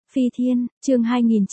Phi Thiên, chương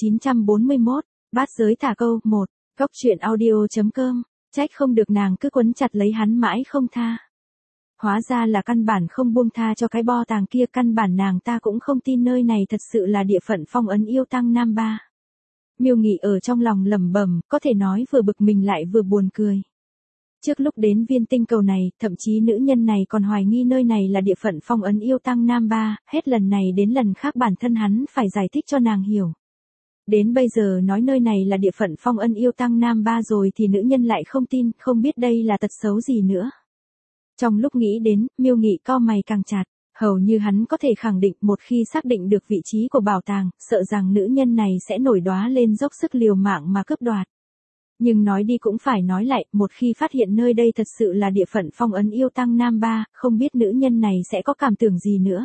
2941, bát giới thả câu 1, góc truyện audio.com, trách không được nàng cứ quấn chặt lấy hắn mãi không tha. Hóa ra là căn bản không buông tha cho cái bo tàng kia, căn bản nàng ta cũng không tin nơi này thật sự là địa phận phong ấn yêu tăng Nam Ba. Miêu Nghị ở trong lòng lẩm bẩm, có thể nói vừa bực mình lại vừa buồn cười. Trước lúc đến viên tinh cầu này, thậm chí nữ nhân này còn hoài nghi nơi này là địa phận phong ấn yêu tăng Nam Ba, hết lần này đến lần khác bản thân hắn phải giải thích cho nàng hiểu. Đến bây giờ nói nơi này là địa phận phong ấn yêu tăng Nam Ba rồi thì nữ nhân lại không tin, không biết đây là tật xấu gì nữa. Trong lúc nghĩ đến, Miêu Nghị cau mày càng chặt, hầu như hắn có thể khẳng định một khi xác định được vị trí của bảo tàng, sợ rằng nữ nhân này sẽ nổi đoá lên dốc sức liều mạng mà cướp đoạt. Nhưng nói đi cũng phải nói lại, một khi phát hiện nơi đây thật sự là địa phận phong ấn yêu tăng Nam Ba, không biết nữ nhân này sẽ có cảm tưởng gì nữa.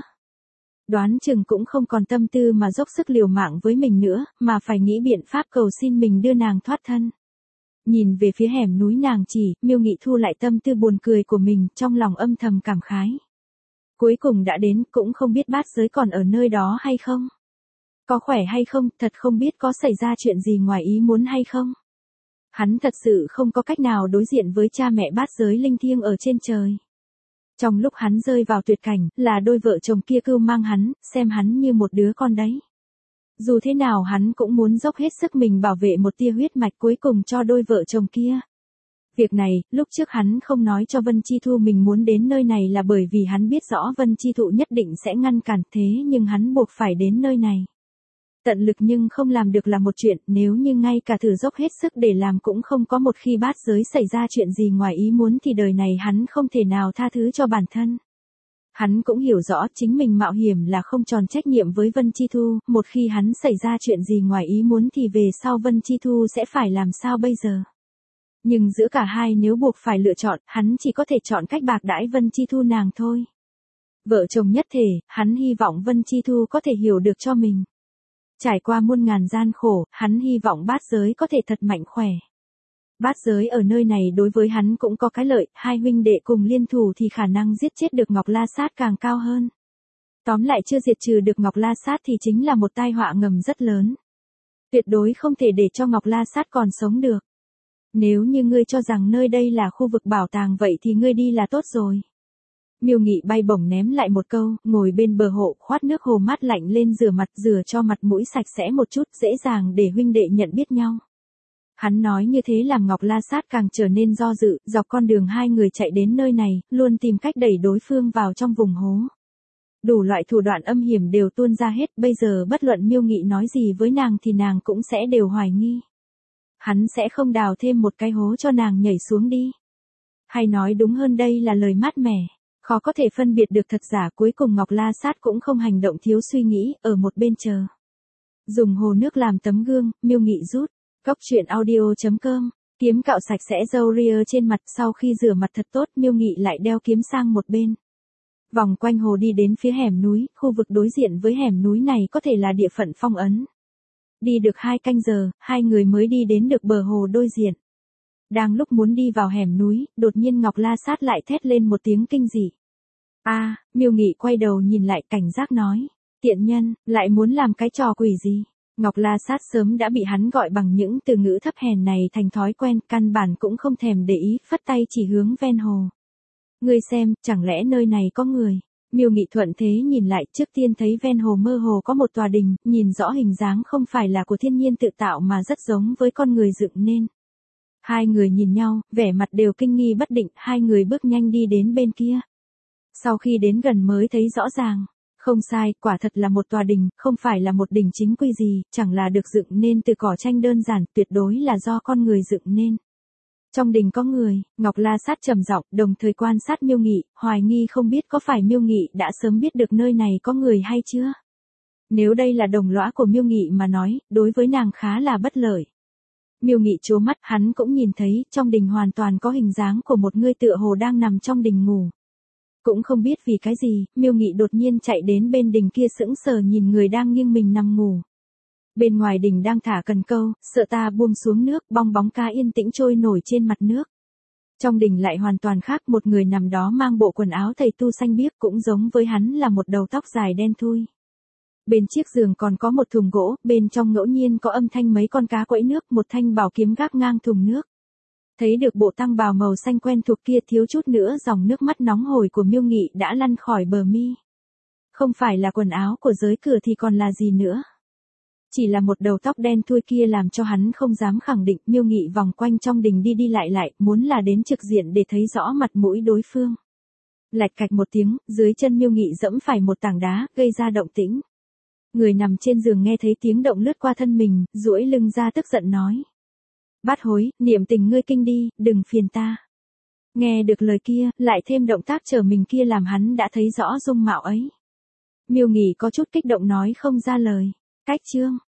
Đoán chừng cũng không còn tâm tư mà dốc sức liều mạng với mình nữa, mà phải nghĩ biện pháp cầu xin mình đưa nàng thoát thân. Nhìn về phía hẻm núi nàng chỉ, Miêu Nghị thu lại tâm tư buồn cười của mình, trong lòng âm thầm cảm khái. Cuối cùng đã đến, cũng không biết bát giới còn ở nơi đó hay không. Có khỏe hay không, thật không biết có xảy ra chuyện gì ngoài ý muốn hay không. Hắn thật sự không có cách nào đối diện với cha mẹ bát giới linh thiêng ở trên trời. Trong lúc hắn rơi vào tuyệt cảnh, là đôi vợ chồng kia cưu mang hắn, xem hắn như một đứa con đấy. Dù thế nào hắn cũng muốn dốc hết sức mình bảo vệ một tia huyết mạch cuối cùng cho đôi vợ chồng kia. Việc này, lúc trước hắn không nói cho Vân Chi Thu mình muốn đến nơi này là bởi vì hắn biết rõ Vân Chi Thụ nhất định sẽ ngăn cản, thế nhưng hắn buộc phải đến nơi này. Tận lực nhưng không làm được là một chuyện, nếu như ngay cả thử dốc hết sức để làm cũng không có, một khi bát giới xảy ra chuyện gì ngoài ý muốn thì đời này hắn không thể nào tha thứ cho bản thân. Hắn cũng hiểu rõ chính mình mạo hiểm là không tròn trách nhiệm với Vân Chi Thu, một khi hắn xảy ra chuyện gì ngoài ý muốn thì về sau Vân Chi Thu sẽ phải làm sao bây giờ. Nhưng giữa cả hai nếu buộc phải lựa chọn, hắn chỉ có thể chọn cách bạc đãi Vân Chi Thu nàng thôi. Vợ chồng nhất thể, hắn hy vọng Vân Chi Thu có thể hiểu được cho mình. Trải qua muôn ngàn gian khổ, hắn hy vọng bát giới có thể thật mạnh khỏe. Bát giới ở nơi này đối với hắn cũng có cái lợi, hai huynh đệ cùng liên thủ thì khả năng giết chết được Ngọc La Sát càng cao hơn. Tóm lại chưa diệt trừ được Ngọc La Sát thì chính là một tai họa ngầm rất lớn. Tuyệt đối không thể để cho Ngọc La Sát còn sống được. Nếu như ngươi cho rằng nơi đây là khu vực bảo tàng vậy thì ngươi đi là tốt rồi. Miêu Nghị bay bổng ném lại một câu, ngồi bên bờ hồ, khoát nước hồ mát lạnh lên rửa mặt, rửa cho mặt mũi sạch sẽ một chút, dễ dàng để huynh đệ nhận biết nhau. Hắn nói như thế làm Ngọc La Sát càng trở nên do dự, dọc con đường hai người chạy đến nơi này, luôn tìm cách đẩy đối phương vào trong vùng hố. Đủ loại thủ đoạn âm hiểm đều tuôn ra hết, bây giờ bất luận Miêu Nghị nói gì với nàng thì nàng cũng sẽ đều hoài nghi. Hắn sẽ không đào thêm một cái hố cho nàng nhảy xuống đi. Hay nói đúng hơn đây là lời mát mẻ. Khó có thể phân biệt được thật giả, cuối cùng Ngọc La Sát cũng không hành động thiếu suy nghĩ, ở một bên chờ. Dùng hồ nước làm tấm gương, Miêu Nghị rút. Góc truyện audio.com, kiếm cạo sạch sẽ râu ria trên mặt, sau khi rửa mặt thật tốt Miêu Nghị lại đeo kiếm sang một bên. Vòng quanh hồ đi đến phía hẻm núi, khu vực đối diện với hẻm núi này có thể là địa phận phong ấn. Đi được 2 canh giờ, hai người mới đi đến được bờ hồ đối diện. Đang lúc muốn đi vào hẻm núi, đột nhiên Ngọc La Sát lại thét lên một tiếng kinh dị. Miêu Nghị quay đầu nhìn lại, cảnh giác nói. Tiện nhân, lại muốn làm cái trò quỷ gì? Ngọc La Sát sớm đã bị hắn gọi bằng những từ ngữ thấp hèn này thành thói quen, căn bản cũng không thèm để ý, phất tay chỉ hướng ven hồ. Ngươi xem, chẳng lẽ nơi này có người? Miêu Nghị thuận thế nhìn lại, trước tiên thấy ven hồ mơ hồ có một tòa đình, nhìn rõ hình dáng không phải là của thiên nhiên tự tạo mà rất giống với con người dựng nên. Hai người nhìn nhau, vẻ mặt đều kinh nghi bất định, hai người bước nhanh đi đến bên kia. Sau khi đến gần mới thấy rõ ràng. Không sai, quả thật là một tòa đình, không phải là một đình chính quy gì, chẳng là được dựng nên từ cỏ tranh đơn giản, tuyệt đối là do con người dựng nên. Trong đình có người, Ngọc La Sát trầm giọng, đồng thời quan sát Miêu Nghị, hoài nghi không biết có phải Miêu Nghị đã sớm biết được nơi này có người hay chưa. Nếu đây là đồng lõa của Miêu Nghị mà nói, đối với nàng khá là bất lợi. Miêu Nghị trố mắt, hắn cũng nhìn thấy, trong đình hoàn toàn có hình dáng của một người tựa hồ đang nằm trong đình ngủ. Cũng không biết vì cái gì, Miêu Nghị đột nhiên chạy đến bên đình kia sững sờ nhìn người đang nghiêng mình nằm ngủ. Bên ngoài đình đang thả cần câu, sợ ta buông xuống nước, bong bóng cá yên tĩnh trôi nổi trên mặt nước. Trong đình lại hoàn toàn khác, một người nằm đó mang bộ quần áo thầy tu xanh biếc, cũng giống với hắn là một đầu tóc dài đen thui. Bên chiếc giường còn có một thùng gỗ, bên trong ngẫu nhiên có âm thanh mấy con cá quẫy nước, một thanh bảo kiếm gác ngang thùng nước. Thấy được bộ tăng bào màu xanh quen thuộc kia, thiếu chút nữa dòng nước mắt nóng hổi của Miêu Nghị đã lăn khỏi bờ mi. Không phải là quần áo của giới cửa thì còn là gì nữa. Chỉ là một đầu tóc đen thui kia làm cho hắn không dám khẳng định. Miêu Nghị vòng quanh trong đình đi đi lại, muốn là đến trực diện để thấy rõ mặt mũi đối phương. Lạch cạch một tiếng, dưới chân Miêu Nghị dẫm phải một tảng đá, gây ra động tĩnh. Người nằm trên giường nghe thấy tiếng động lướt qua thân mình, duỗi lưng ra tức giận nói. Bát hối, niệm tình ngươi kinh đi, đừng phiền ta. Nghe được lời kia, lại thêm động tác trở mình kia làm hắn đã thấy rõ dung mạo ấy. Miêu Nghị có chút kích động nói không ra lời. Cách chương.